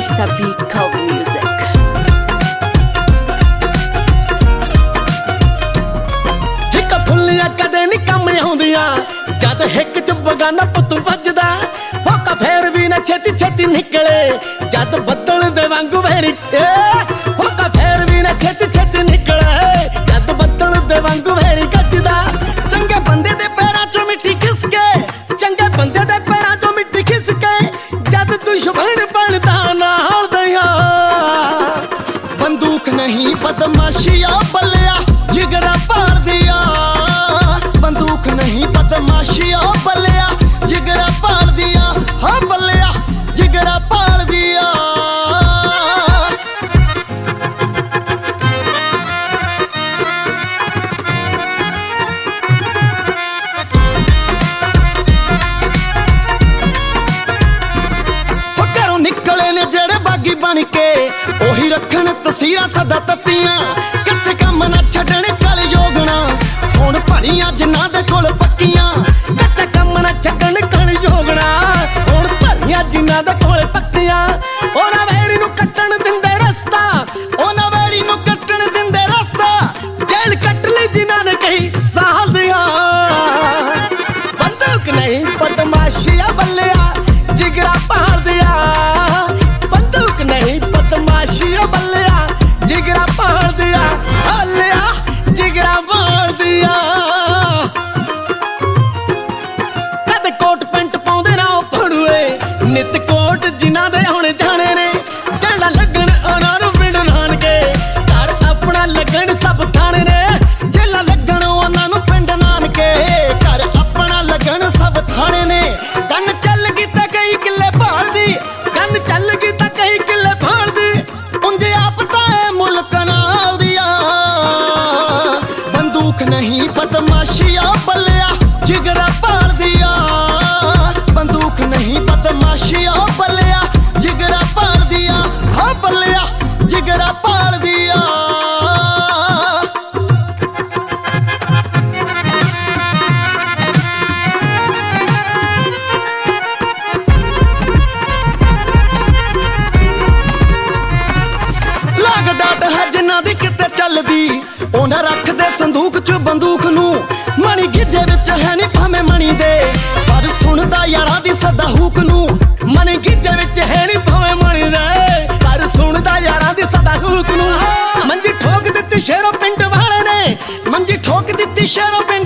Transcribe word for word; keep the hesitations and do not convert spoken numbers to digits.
Versa Beat Cult Music. हिक फुल्लियां कदे नी कम आउंदियां जद हिक च बगाना पुत वजदा होका फेर भी ना छेती छेती निकले जद बदल दे वांगू वेरी होका फेर भी ना छेती छेती निकले जद बदल दे वांगू वेरी गजदा चंगे बंदे दे पैरां चों मिट्टी खिसके चंगे बंदे दे पैरां चों मिट्टी खिसके जद दुश्मन बनदा नाल दियां बंदूक नहीं बदमाशिया बल्लिया जिगरा पाड़ दिया बंदूक नहीं बदमाशिया बल्लिया जिगरा पाड़ दिया हाँ बल्लिया जिगरा पाड़ दिया घरों निकले ने जेड़े बागी बन के ओही रखन तसीरां सदा तत्तियां कच्चे काम ना छड्डण कल योगना हुण भरियां जिन्हां दे कोल पक्कियां कच्चा काम ना छड्डण कल योगना हुण भरियां जिन्हां दे कोल पक्कियां ओना वैरी नूं कट्टण दिंदे रस्ता ओना वैरी नूं कट्टण दिंदे रस्ता जेल कट लई जिन्हां ने कई साल दियां बंदूक नहीं बदमाशिया बल्लिया जिगरा पाड़ दिया बंदूक नहीं बदमाशिया बल्लिया जिगरा पाड़ दिया बल्लिया जिगरा पाड़ दिया कद कोट पेंट पाउंदे ना फड़ुए नित कोट जिन्हां दे हुण जाने ने जेला लगन उन्हां नूं पिंड नानके घर अपना लगन सब थाने ने जेला लगन उन्हां नूं पिंड नानके घर अपना लगन सब थाने ने गन चल गई तां कई किले भाल दी गन चल गई तां कई किले भाल दी उंजे आप तां मुल्क नाल दिया बंदूक नहीं बदमाशिया बल्लिया जिगरा पाड़ दिया बंदूक नहीं बदमाशिया बल्लिया जिगरा पाड़ दिया हाँ बल्लिया जिगरा पाड़ दिया लाग डाट है जिन्हां दी किते चलदी ओना रख दे संदूक च बंदूक नूं मणी गिजे विच है नी भाਵੇਂ मणी दे पर सुनदा यारां दी सदा हुक नूं मणी गिजे विच है नी भाਵੇਂ मणी दे पर सुनदा यारां दी सदा हुक नूं मंजी ठोक दित्ती शेरों पिंड वाले ने मंजी ठोक दित्ती शेरों पिंड